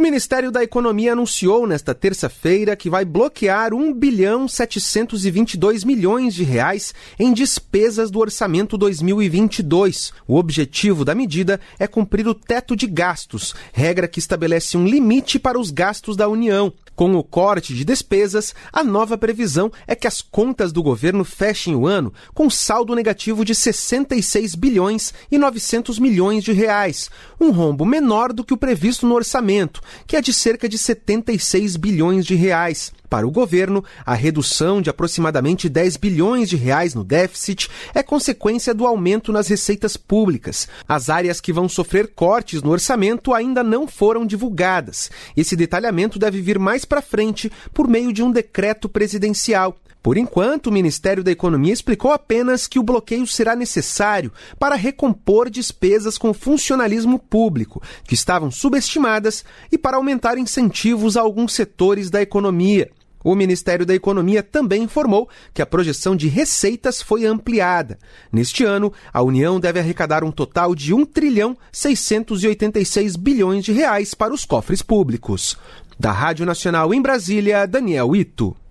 Ministério da Economia anunciou nesta terça-feira que vai bloquear R$1.722 bilhões em despesas do orçamento 2022. O objetivo da medida é cumprir o teto de gastos, regra que estabelece um limite para os gastos da União. Com o corte de despesas, a nova previsão é que as contas do governo fechem o ano com saldo negativo de R$66 bilhões e 900 milhões de reais, um rombo menor do que o previsto no orçamento, que é de cerca de R$76 bilhões de reais. Para o governo, a redução de aproximadamente R$10 bilhões de reais no déficit é consequência do aumento nas receitas públicas. As áreas que vão sofrer cortes no orçamento ainda não foram divulgadas. Esse detalhamento deve vir mais para frente por meio de um decreto presidencial. Por enquanto, o Ministério da Economia explicou apenas que o bloqueio será necessário para recompor despesas com funcionalismo público, que estavam subestimadas, e para aumentar incentivos a alguns setores da economia. O Ministério da Economia também informou que a projeção de receitas foi ampliada. Neste ano, a União deve arrecadar um total de R$1.686 bilhões para os cofres públicos. Da Rádio Nacional em Brasília, Daniel Ito.